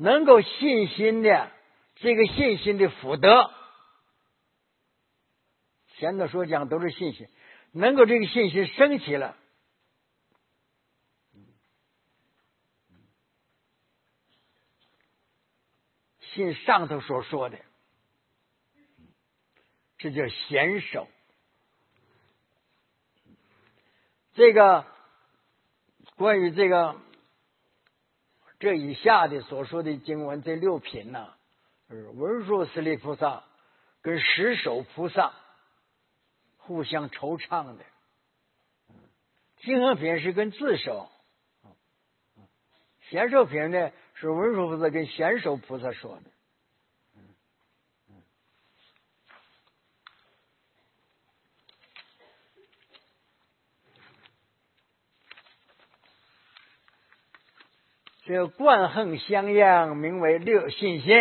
能够信心的这个信心的福德，现在所讲都是信心，能够这个信心升起了，信上头所说的，这叫显手。这个关于这以下的所说的经文，这六品呢，是文殊师利菩萨跟十手菩萨互相惆怅的。净行品是跟自手，显手品呢是文殊菩萨跟显手菩萨说的。这个贯横相应，名为六信心。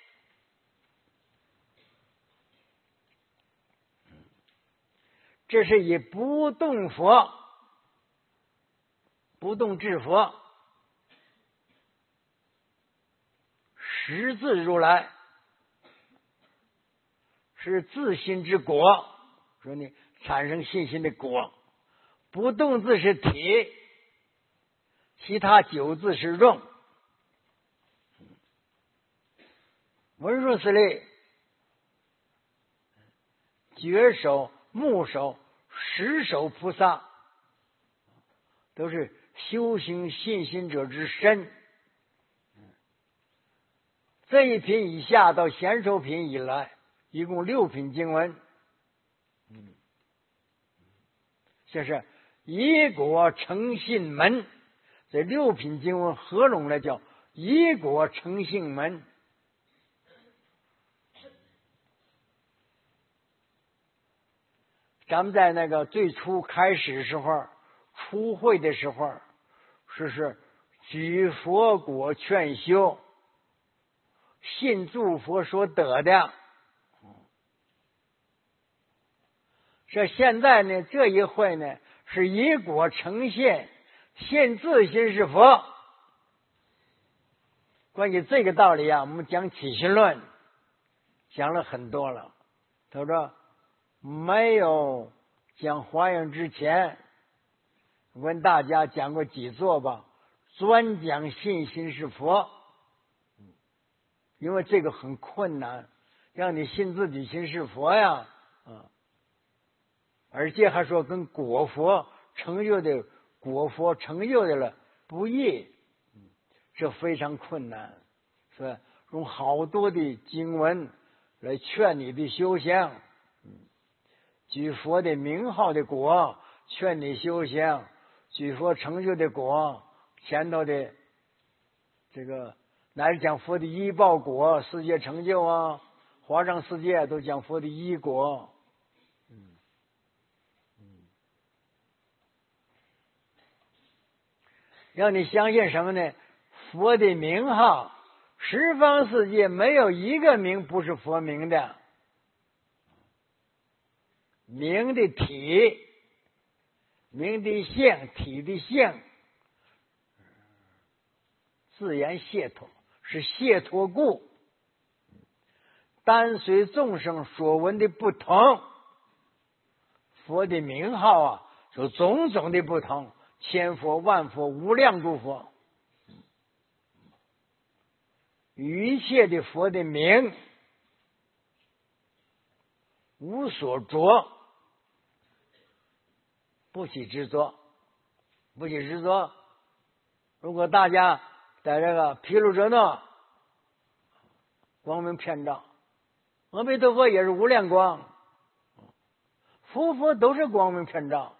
这是以不动佛、不动智佛、实自如来是自心之果，说你产生信心的果。不动字是体，其他九字是用。文殊师利、觉手、目手、十手菩萨都是修行信心者之身。这一品以下到显手品以来，一共六品经文。这是一果成信门，这六品经文合拢了叫一果成信门。咱们在那个最初开始时候，初会的时候，是举佛果劝修，信诸佛所得的。这现在呢，这一会呢是以果成信，信自心是佛。关于这个道理啊，我们讲起信论讲了很多了。他说没有讲华严之前，问大家讲过几座吧，专讲信心是佛。因为这个很困难，让你信自己心是佛呀，而且还说跟果佛成就的果佛成就的了不易，这非常困难，是吧？用好多的经文来劝你的修行，举佛的名号的果劝你修行，举佛成就的果前头的这个乃是讲佛的依报果、世界成就啊，华上世界都讲佛的依果。让你相信什么呢？佛的名号，十方世界没有一个名不是佛名的。名的体，名的性，体的性，自言解脱，是解脱故。单随众生所闻的不同，佛的名号啊，有种种的不同，千佛万佛无量诸佛，一切的佛的名无所着，不起执着，不起执着。如果大家在这个毗卢遮那光明遍照，阿弥陀佛也是无量光，佛都是光明遍照，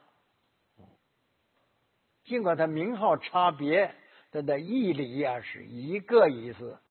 尽管它名号差别，它的义理啊是一个意思。